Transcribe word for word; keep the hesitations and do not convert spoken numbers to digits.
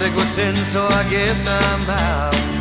take what's in, so I guess I'm out.